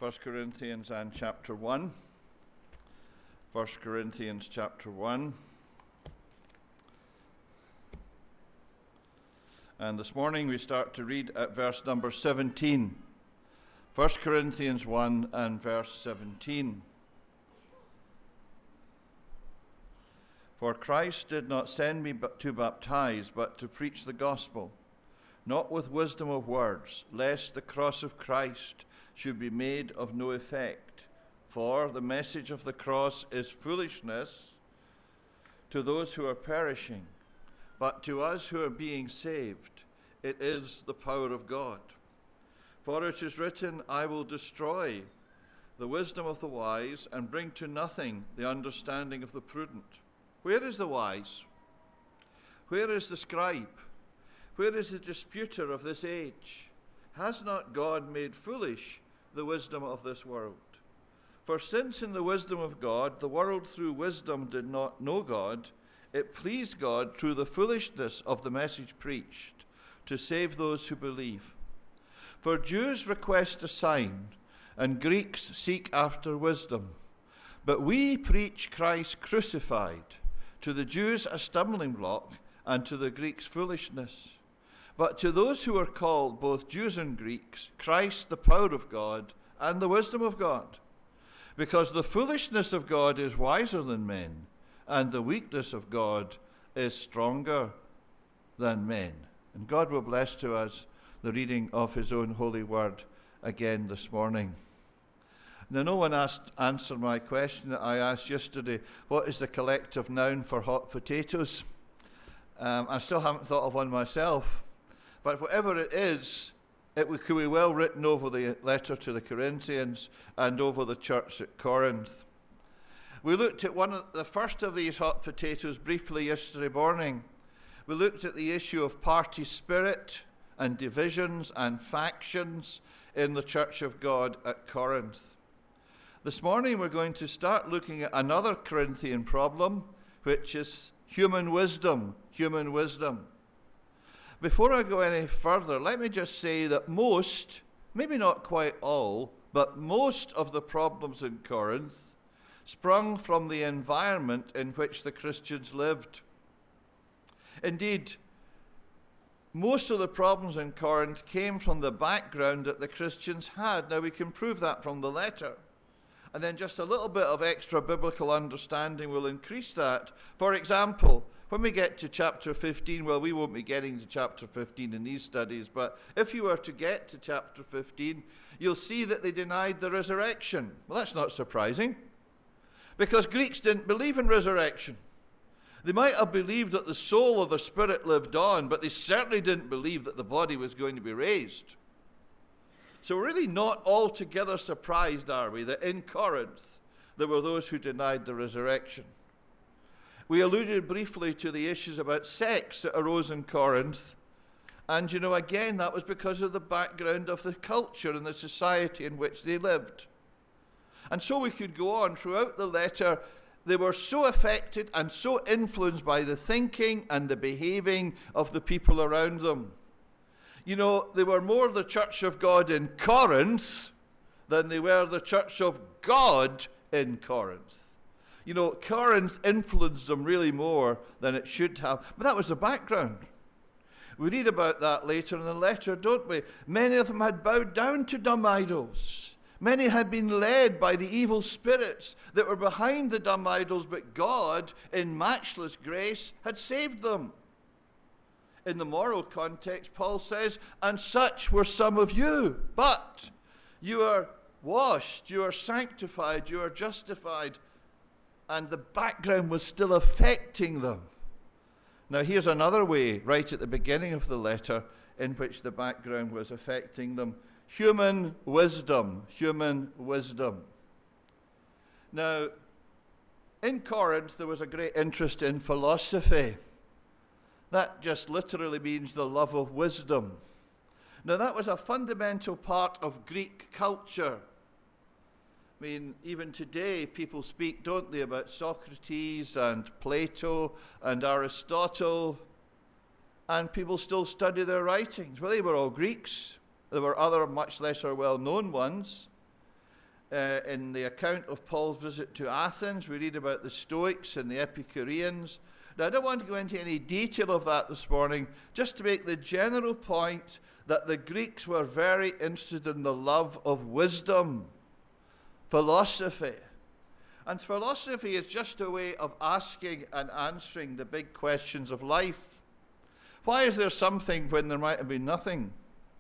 1 Corinthians and chapter 1. 1 Corinthians chapter 1. And this morning we start to read at verse number 17. 1 Corinthians 1 and verse 17. For Christ did not send me to baptize, but to preach the gospel, not with wisdom of words, lest the cross of Christ should be made of no effect. For the message of the cross is foolishness to those who are perishing, but to us who are being saved, it is the power of God. For it is written, I will destroy the wisdom of the wise and bring to nothing the understanding of the prudent. Where is the wise? Where is the scribe? Where is the disputer of this age? Has not God made foolish the wisdom of this world? For since in the wisdom of God, the world through wisdom did not know God, it pleased God through the foolishness of the message preached to save those who believe. For Jews request a sign, and Greeks seek after wisdom. But we preach Christ crucified, to the Jews a stumbling block, and to the Greeks foolishness. But to those who are called, both Jews and Greeks, Christ the power of God and the wisdom of God. Because the foolishness of God is wiser than men, and the weakness of God is stronger than men. And God will bless to us the reading of his own holy word again this morning. Now, no one answered my question that I asked yesterday, what is the collective noun for hot potatoes? I still haven't thought of one myself. But whatever it is, it could be well written over the letter to the Corinthians and over the church at Corinth. We looked at the first of these hot potatoes briefly yesterday morning. We looked at the issue of party spirit and divisions and factions in the church of God at Corinth. This morning we're going to start looking at another Corinthian problem, which is human wisdom. Human wisdom. Before I go any further, let me just say that most, maybe not quite all, but most of the problems in Corinth sprung from the environment in which the Christians lived. Indeed, most of the problems in Corinth came from the background that the Christians had. Now, we can prove that from the letter. And then just a little bit of extra biblical understanding will increase that. For example, when we get to chapter 15, well, we won't be getting to chapter 15 in these studies, but if you were to get to chapter 15, you'll see that they denied the resurrection. Well, that's not surprising, because Greeks didn't believe in resurrection. They might have believed that the soul or the spirit lived on, but they certainly didn't believe that the body was going to be raised. So we're really not altogether surprised, are we, that in Corinth there were those who denied the resurrection. We alluded briefly to the issues about sex that arose in Corinth. And, again, that was because of the background of the culture and the society in which they lived. And so we could go on throughout the letter. They were so affected and so influenced by the thinking and the behaving of the people around them. They were more the church of God in Corinth than they were the church of God in Corinth. Corinth influenced them really more than it should have. But that was the background. We read about that later in the letter, don't we? Many of them had bowed down to dumb idols. Many had been led by the evil spirits that were behind the dumb idols, but God, in matchless grace, had saved them. In the moral context, Paul says, and such were some of you, but you are washed, you are sanctified, you are justified, and the background was still affecting them. Now here's another way, right at the beginning of the letter, in which the background was affecting them. Human wisdom, human wisdom. Now, in Corinth, there was a great interest in philosophy. That just literally means the love of wisdom. Now, that was a fundamental part of Greek culture. I mean, even today, people speak, don't they, about Socrates and Plato and Aristotle, and people still study their writings. Well, they were all Greeks. There were other much lesser well-known ones. in the account of Paul's visit to Athens. We read about the Stoics and the Epicureans. Now, I don't want to go into any detail of that this morning, just to make the general point that the Greeks were very interested in the love of wisdom, philosophy. And philosophy is just a way of asking and answering the big questions of life. Why is there something when there might have been nothing?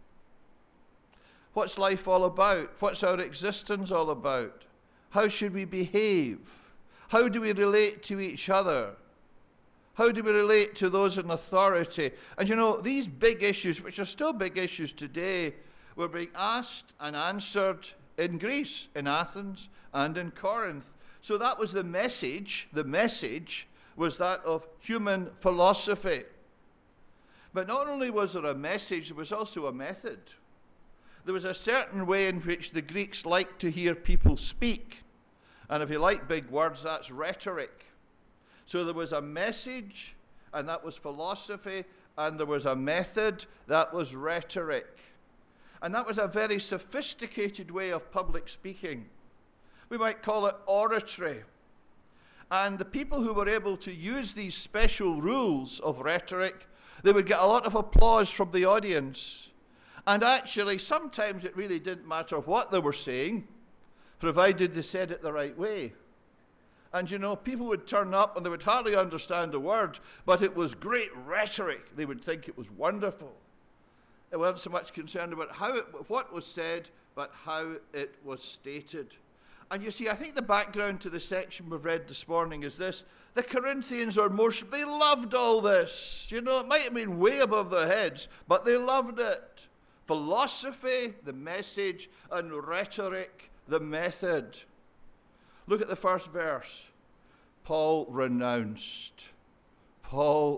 What's life all about? What's our existence all about? How should we behave? How do we relate to each other? How do we relate to those in authority? And you know, these big issues, which are still big issues today, were being asked and answered in Greece, in Athens, and in Corinth. So that was the message. The message was that of human philosophy. But not only was there a message, there was also a method. There was a certain way in which the Greeks liked to hear people speak. And if you like big words, that's rhetoric. So there was a message, and that was philosophy, and there was a method, that was rhetoric. And that was a very sophisticated way of public speaking. We might call it oratory. And the people who were able to use these special rules of rhetoric, they would get a lot of applause from the audience. And actually, sometimes it really didn't matter what they were saying, provided they said it the right way. And you know, people would turn up and they would hardly understand a word, but it was great rhetoric. They would think it was wonderful. They weren't so much concerned about what was said, but how it was stated. And you see, I think the background to the section we've read this morning is this. The Corinthians they loved all this. You know, it might have been way above their heads, but they loved it. Philosophy, the message, and rhetoric, the method. Look at the first verse. Paul renounced all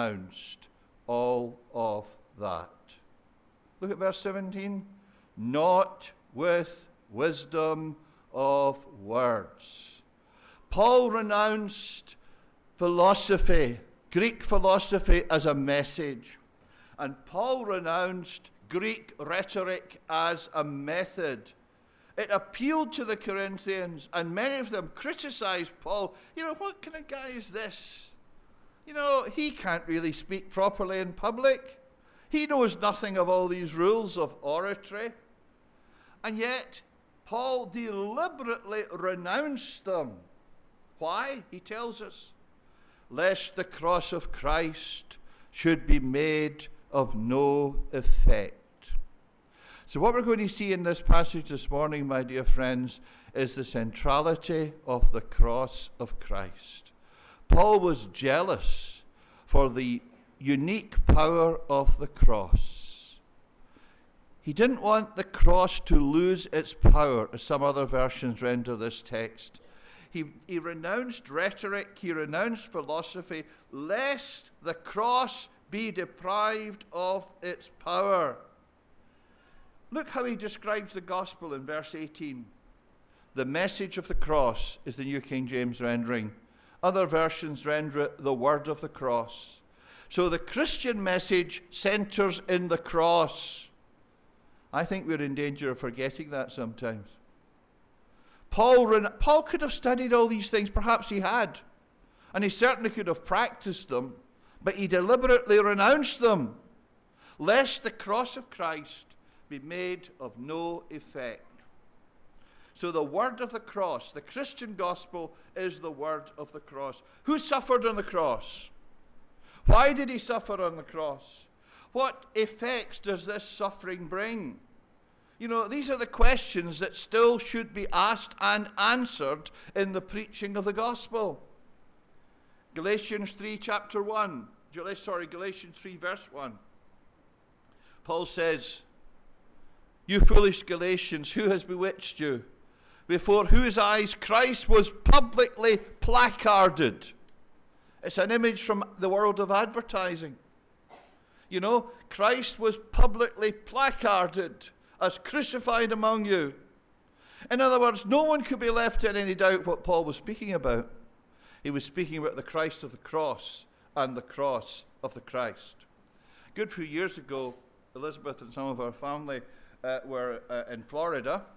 of that. Look at verse 17. Not with wisdom of words. Paul renounced philosophy, Greek philosophy, as a message. And Paul renounced Greek rhetoric as a method. It appealed to the Corinthians, and many of them criticized Paul. You know, what kind of guy is this? You know, he can't really speak properly in public. He knows nothing of all these rules of oratory. And yet, Paul deliberately renounced them. Why? He tells us, lest the cross of Christ should be made of no effect. So what we're going to see in this passage this morning, my dear friends, is the centrality of the cross of Christ. Paul was jealous for the unique power of the cross. He didn't want the cross to lose its power, as some other versions render this text. He renounced rhetoric, he renounced philosophy, lest the cross be deprived of its power. Look how he describes the gospel in verse 18. The message of the cross is the New King James rendering. Other versions render it the word of the cross. So the Christian message centers in the cross. I think we're in danger of forgetting that sometimes. Paul could have studied all these things, perhaps he had, and he certainly could have practiced them, but he deliberately renounced them, lest the cross of Christ be made of no effect. So the word of the cross, the Christian gospel, is the word of the cross. Who suffered on the cross? Why did he suffer on the cross? What effects does this suffering bring? You know, these are the questions that still should be asked and answered in the preaching of the gospel. Galatians 3 verse 1. Paul says, "You foolish Galatians, who has bewitched you? Before whose eyes Christ was publicly placarded." It's an image from the world of advertising. You know, Christ was publicly placarded as crucified among you. In other words, no one could be left in any doubt what Paul was speaking about. He was speaking about the Christ of the cross and the cross of the Christ. A good few years ago, Elizabeth and some of our family were in Florida,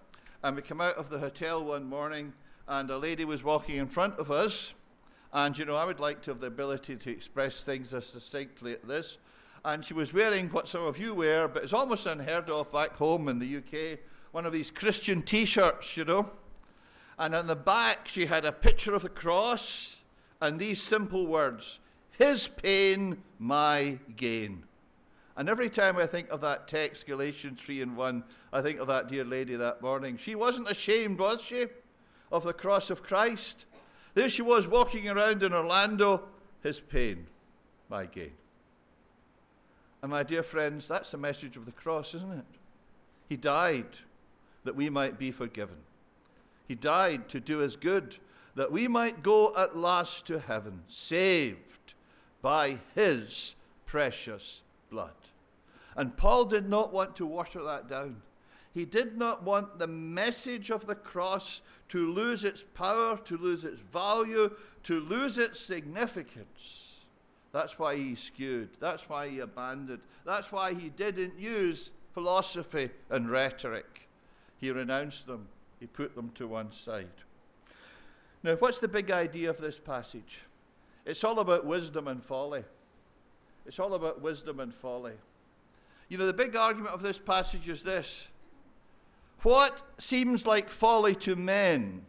And we came out of the hotel one morning, and a lady was walking in front of us. And, I would like to have the ability to express things as succinctly as this. And she was wearing what some of you wear, but it's almost unheard of back home in the UK, one of these Christian T-shirts, And on the back, she had a picture of the cross and these simple words, "His pain, my gain." And every time I think of that text, Galatians 3:1, I think of that dear lady that morning. She wasn't ashamed, was she, of the cross of Christ? There she was walking around in Orlando, his pain, my gain. And my dear friends, that's the message of the cross, isn't it? He died that we might be forgiven. He died to do us good, that we might go at last to heaven, saved by his precious blood. And Paul did not want to water that down. He did not want the message of the cross to lose its power, to lose its value, to lose its significance. That's why he skewed. That's why he abandoned. That's why he didn't use philosophy and rhetoric. He renounced them. He put them to one side. Now, what's the big idea of this passage? It's all about wisdom and folly. It's all about wisdom and folly. The big argument of this passage is this. What seems like folly to men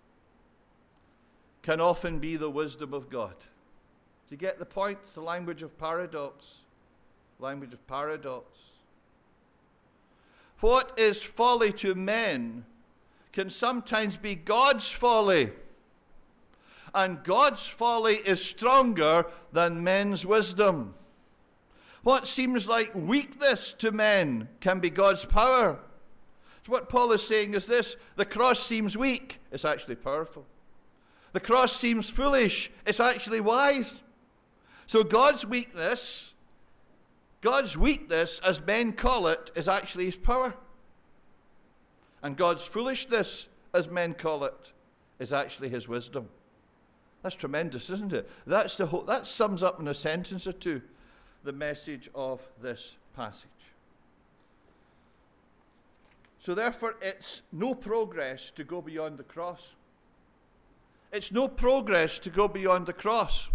can often be the wisdom of God. Do you get the point? It's the language of paradox. Language of paradox. What is folly to men can sometimes be God's folly. And God's folly is stronger than men's wisdom. What seems like weakness to men can be God's power. So what Paul is saying is this: the cross seems weak, it's actually powerful. The cross seems foolish, it's actually wise. So God's weakness, as men call it, is actually his power. And God's foolishness, as men call it, is actually his wisdom. That's tremendous, isn't it? That sums up in a sentence or two the message of this passage. So therefore, it's no progress to go beyond the cross. It's no progress to go beyond the cross.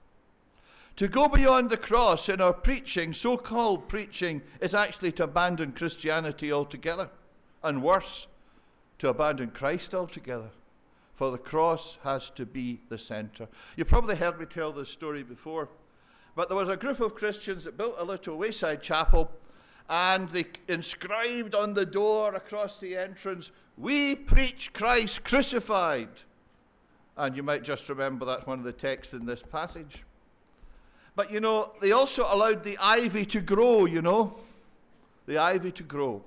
To go beyond the cross in our preaching, so-called preaching, is actually to abandon Christianity altogether. And worse, to abandon Christ altogether. For the cross has to be the center. You probably heard me tell this story before, but there was a group of Christians that built a little wayside chapel, and they inscribed on the door across the entrance, "We preach Christ crucified." And you might just remember that's one of the texts in this passage. But they also allowed the ivy to grow, the ivy to grow.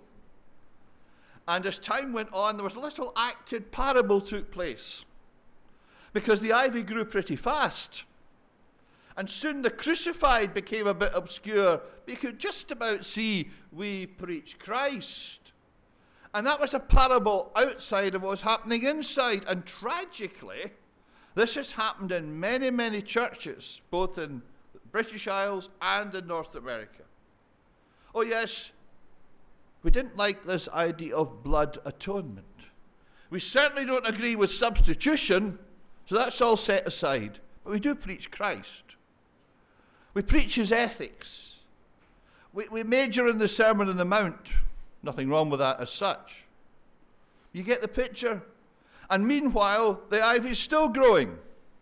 And as time went on, there was a little acted parable took place, because the ivy grew pretty fast. And soon the crucified became a bit obscure. You could just about see, "We preach Christ." And that was a parable outside of what was happening inside. And tragically, this has happened in many, many churches, both in the British Isles and in North America. Oh yes, we didn't like this idea of blood atonement. We certainly don't agree with substitution, so that's all set aside. But we do preach Christ. We preach his ethics. We major in the Sermon on the Mount. Nothing wrong with that as such. You get the picture? And meanwhile, the ivy's still growing.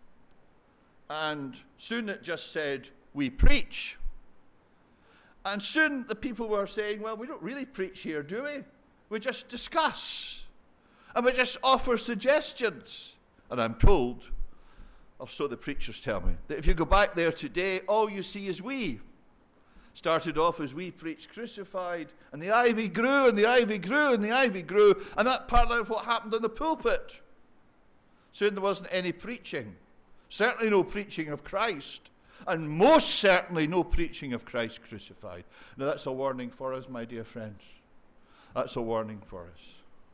And soon it just said, "We preach." And soon the people were saying, "Well, we don't really preach here, do we? We just discuss. And we just offer suggestions." And I'm told, or so the preachers tell me, that if you go back there today, all you see is "we." Started off as "We preach crucified," and the ivy grew, and the ivy grew, and the ivy grew, and that paralleled what happened in the pulpit. Soon there wasn't any preaching. Certainly no preaching of Christ, and most certainly no preaching of Christ crucified. Now that's a warning for us, my dear friends. That's a warning for us.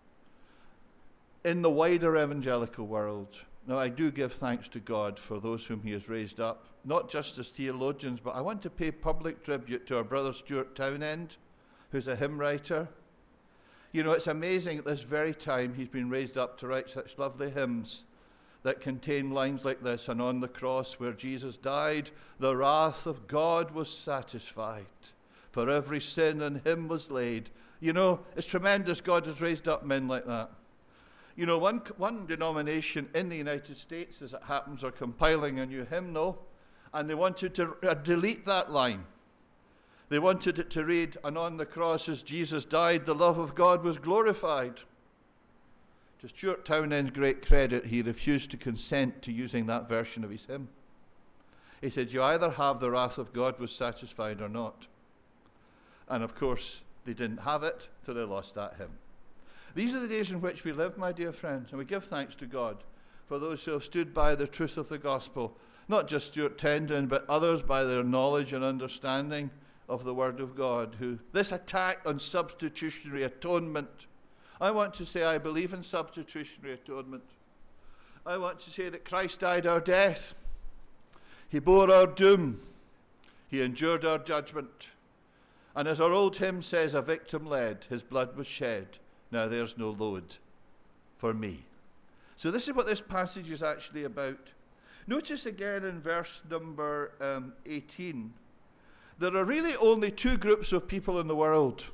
In the wider evangelical world, now I do give thanks to God for those whom he has raised up, not just as theologians, but I want to pay public tribute to our brother Stuart Townend, who's a hymn writer. You know, it's amazing at this very time he's been raised up to write such lovely hymns that contain lines like this: and on the cross where Jesus died, the wrath of God was satisfied. For every sin in him was laid. You know, it's tremendous God has raised up men like that. You know, one denomination in the United States, as it happens, are compiling a new hymnal, and they wanted to delete that line. They wanted it to read, and on the cross as Jesus died, the love of God was glorified. To Stuart Townend's great credit, he refused to consent to using that version of his hymn. He said, you either have the wrath of God was satisfied or not. And of course, they didn't have it, so they lost that hymn. These are the days in which we live, my dear friends, and we give thanks to God for those who have stood by the truth of the gospel, not just Stuart Townsend, but others by their knowledge and understanding of the Word of God, who this attack on substitutionary atonement, I want to say I believe in substitutionary atonement. I want to say that Christ died our death. He bore our doom. He endured our judgment. And as our old hymn says, a victim led, his blood was shed. Now there's no load for me. So this is what this passage is actually about. Notice again in verse number 18, there are really only two groups of people in the world.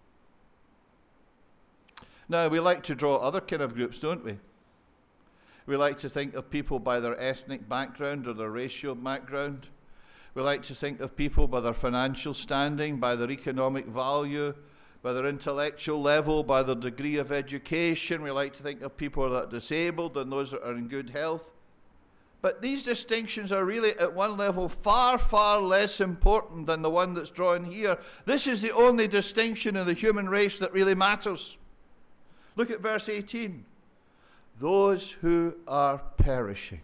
Now, we like to draw other kind of groups, don't we? We like to think of people by their ethnic background or their racial background. We like to think of people by their financial standing, by their economic value, by their intellectual level, by their degree of education. We like to think of people that are disabled and those that are in good health. But these distinctions are really at one level far, far less important than the one that's drawn here. This is the only distinction in the human race that really matters. Look at verse 18. Those who are perishing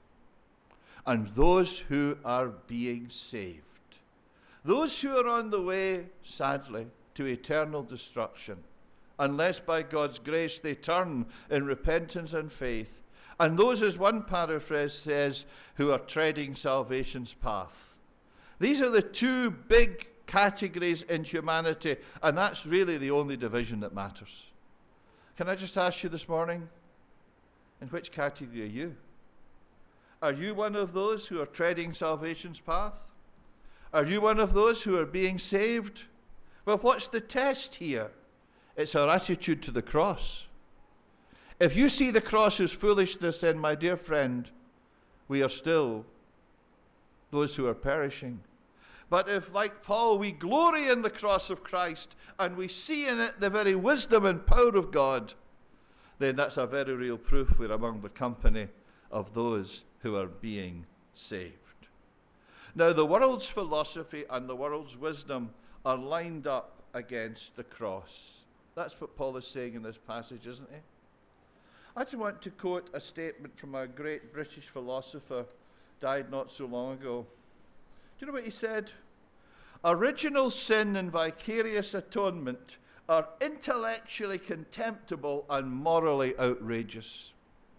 and those who are being saved. Those who are on the way, sadly, to eternal destruction, unless by God's grace they turn in repentance and faith. And those, as one paraphrase says, who are treading salvation's path. These are the two big categories in humanity, and that's really the only division that matters. Can I just ask you this morning, in which category are you? Are you one of those who are treading salvation's path? Are you one of those who are being saved? Well, what's the test here? It's our attitude to the cross. If you see the cross as foolishness, then, my dear friend, we are still those who are perishing. But if, like Paul, we glory in the cross of Christ and we see in it the very wisdom and power of God, then that's a very real proof we're among the company of those who are being saved. Now, the world's philosophy and the world's wisdom are lined up against the cross. That's what Paul is saying in this passage, isn't he? I just want to quote a statement from a great British philosopher, died not so long ago. Do you know what he said? Original sin and vicarious atonement are intellectually contemptible and morally outrageous.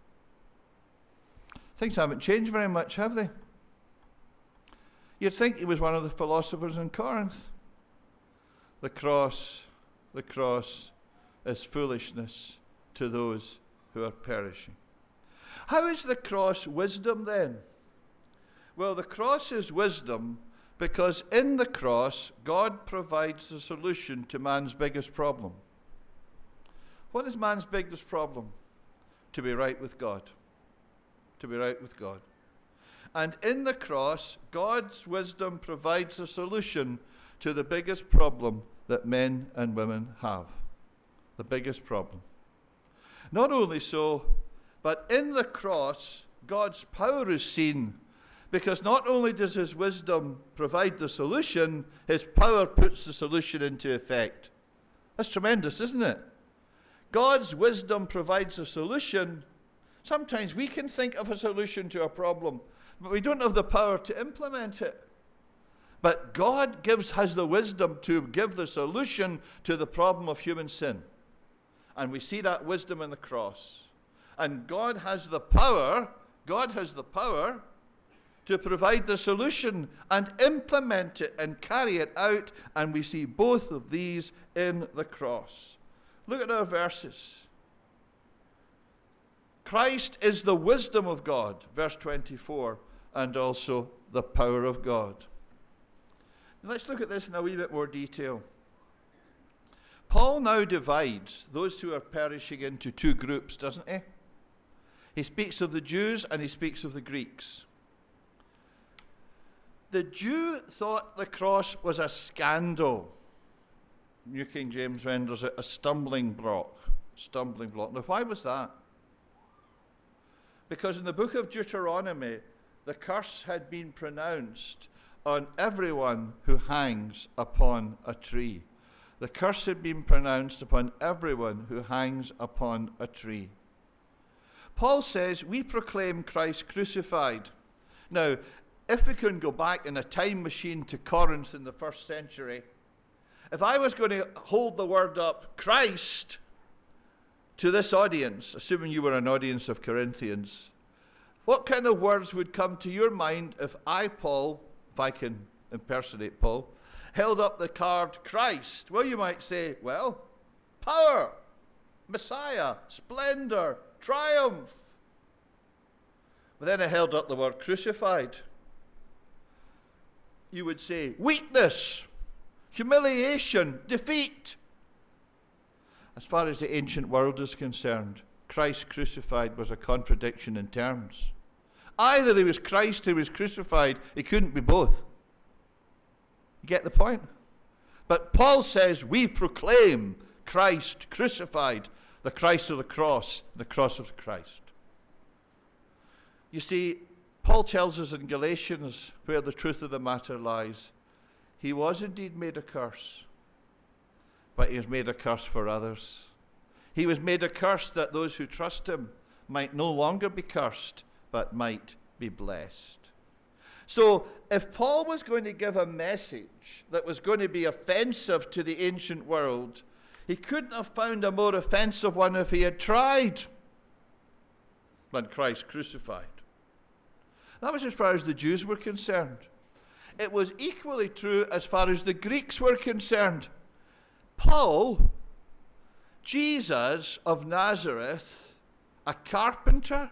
Things haven't changed very much, have they? You'd think he was one of the philosophers in Corinth. The cross is foolishness to those who are perishing. How is the cross wisdom then? Well, the cross is wisdom because in the cross, God provides the solution to man's biggest problem. What is man's biggest problem? To be right with God. To be right with God. And in the cross, God's wisdom provides a solution to the biggest problem that men and women have. The biggest problem. Not only so, but in the cross, God's power is seen, because not only does his wisdom provide the solution, his power puts the solution into effect. That's tremendous, isn't it? God's wisdom provides a solution. Sometimes we can think of a solution to a problem, but we don't have the power to implement it. But God has the wisdom to give the solution to the problem of human sin. And we see that wisdom in the cross. And God has the power to provide the solution and implement it and carry it out. And we see both of these in the cross. Look at our verses. Christ is the wisdom of God, verse 24, and also the power of God. Let's look at this in a wee bit more detail. Paul now divides those who are perishing into two groups, doesn't he? He speaks of the Jews and he speaks of the Greeks. The Jew thought the cross was a scandal. New King James renders it a stumbling block. Now, why was that? Because in the book of Deuteronomy, the curse had been pronounced on everyone who hangs upon a tree. The curse had been pronounced upon everyone who hangs upon a tree. Paul says, we proclaim Christ crucified. Now, if we can go back in a time machine to Corinth in the first century, if I was going to hold the word up, Christ, to this audience, assuming you were an audience of Corinthians, what kind of words would come to your mind if I, Paul, if I can impersonate Paul, held up the card Christ? Well, you might say, well, power, Messiah, splendor, triumph. But then I held up the word crucified. You would say weakness, humiliation, defeat. As far as the ancient world is concerned, Christ crucified was a contradiction in terms. Either he was Christ or he was crucified. He couldn't be both. You get the point? But Paul says we proclaim Christ crucified, the Christ of the cross of Christ. You see, Paul tells us in Galatians, where the truth of the matter lies, he was indeed made a curse, but he was made a curse for others. He was made a curse that those who trust him might no longer be cursed, but might be blessed. So, if Paul was going to give a message that was going to be offensive to the ancient world, he couldn't have found a more offensive one if he had tried than Christ crucified. That was as far as the Jews were concerned. It was equally true as far as the Greeks were concerned. Paul, Jesus of Nazareth, a carpenter,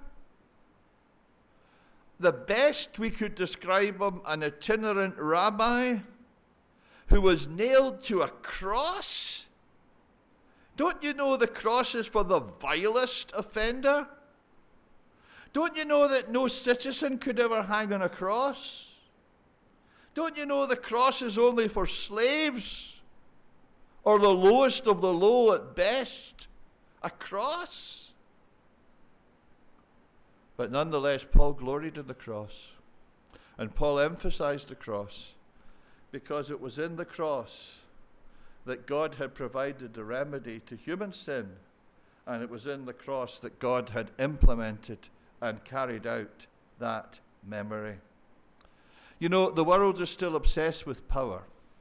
the best we could describe him, an itinerant rabbi who was nailed to a cross. Don't you know the cross is for the vilest offender? Don't you know that no citizen could ever hang on a cross? Don't you know the cross is only for slaves or the lowest of the low at best? A cross? But nonetheless, Paul gloried in the cross. And Paul emphasized the cross because it was in the cross that God had provided the remedy to human sin, and it was in the cross that God had implemented and carried out that memory. You know, the world is still obsessed with power.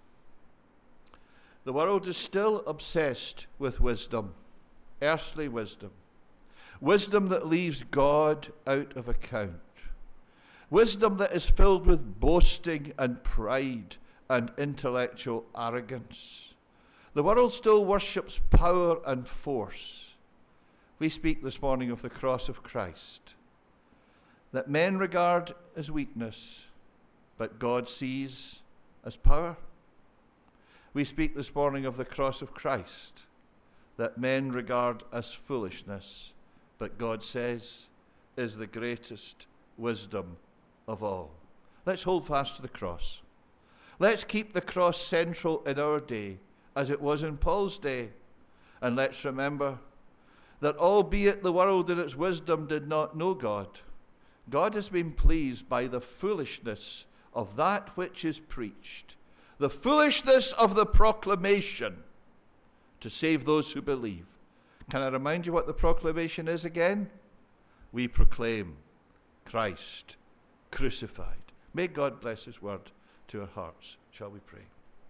The world is still obsessed with wisdom, earthly wisdom. Wisdom that leaves God out of account. Wisdom that is filled with boasting and pride and intellectual arrogance. The world still worships power and force. We speak this morning of the cross of Christ, that men regard as weakness, but God sees as power. We speak this morning of the cross of Christ, that men regard as foolishness, but God says is the greatest wisdom of all. Let's hold fast to the cross. Let's keep the cross central in our day, as it was in Paul's day. And let's remember that albeit the world in its wisdom did not know God, God has been pleased by the foolishness of that which is preached, the foolishness of the proclamation to save those who believe. Can I remind you what the proclamation is again? We proclaim Christ crucified. May God bless his word to our hearts. Shall we pray?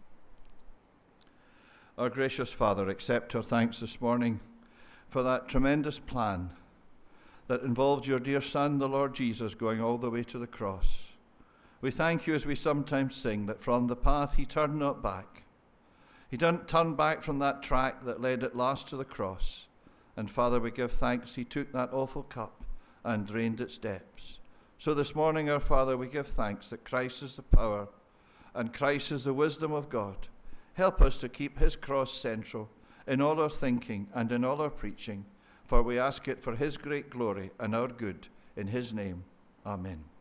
Our gracious Father, accept our thanks this morning for that tremendous plan that involved your dear Son, the Lord Jesus, going all the way to the cross. We thank you, as we sometimes sing, that from the path he turned not back. He didn't turn back from that track that led at last to the cross. And Father, we give thanks he took that awful cup and drained its depths. So this morning, our Father, we give thanks that Christ is the power and Christ is the wisdom of God. Help us to keep his cross central in all our thinking and in all our preaching, for we ask it for his great glory and our good. In his name, amen.